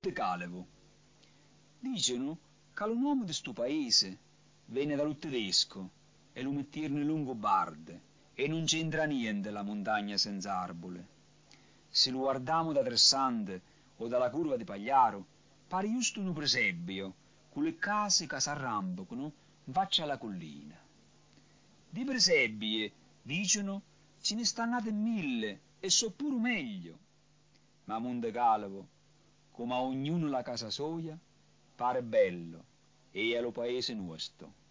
De Calevo. Dicono che l'uomo di sto paese viene dallo tedesco e lo mettirono lungo barde e non c'entra niente la montagna senza arbole. Se lo guardiamo da Tressante o dalla curva di Pagliaro, pare giusto un presepio, con le case che s'arrampicano in faccia alla collina. Di presepi, dicono, ce ne stanno nati 1000 e so pure meglio. Ma Monte Calvo, come a ognuno la casa sua, pare bello e è lo paese nostro.